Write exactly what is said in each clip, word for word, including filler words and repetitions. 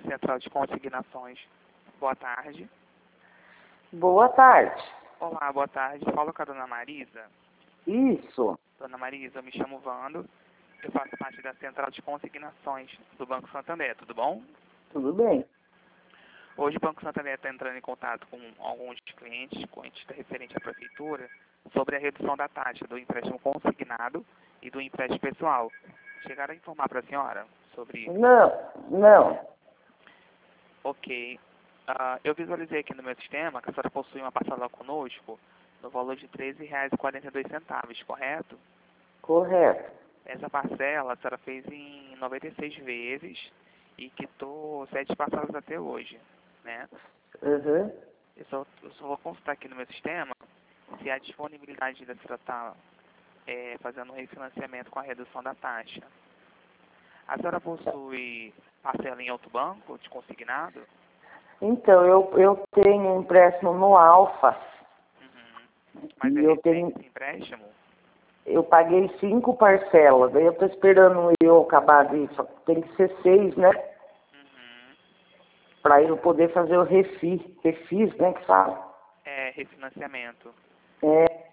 Central de Consignações. Boa tarde. Boa tarde. Olá, boa tarde. Falo com a dona Marisa. Isso. Dona Marisa, eu me chamo Vando. Eu faço parte da Central de Consignações do Banco Santander, tudo bom? Tudo bem. Hoje o Banco Santander está entrando em contato com alguns clientes, clientes referente à prefeitura, sobre a redução da taxa do empréstimo consignado e do empréstimo pessoal. Chegaram a informar para a senhora sobre isso? Não, não. Ok. Uh, eu visualizei aqui no meu sistema que a senhora possui uma parcela conosco no valor de treze reais e quarenta e dois centavos, correto? Correto. Essa parcela a senhora fez em noventa e seis vezes e quitou sete parcelas até hoje, né? Uhum. Eu só, eu só vou consultar aqui no meu sistema se há disponibilidade da senhora estar é, fazendo um refinanciamento com a redução da taxa. A senhora possui parcela em outro banco de consignado? Então, eu, eu tenho um empréstimo no Alfa. Uhum. Mas E é eu recente tenho. esse empréstimo? Eu paguei cinco parcelas. Daí eu estou esperando eu acabar de. Tem que ser seis, né? Uhum. Para eu poder fazer o refi, refis, né? Que fala. É, refinanciamento. É.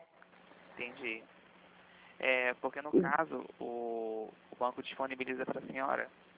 Entendi. É, porque no caso, o, o banco disponibiliza para a senhora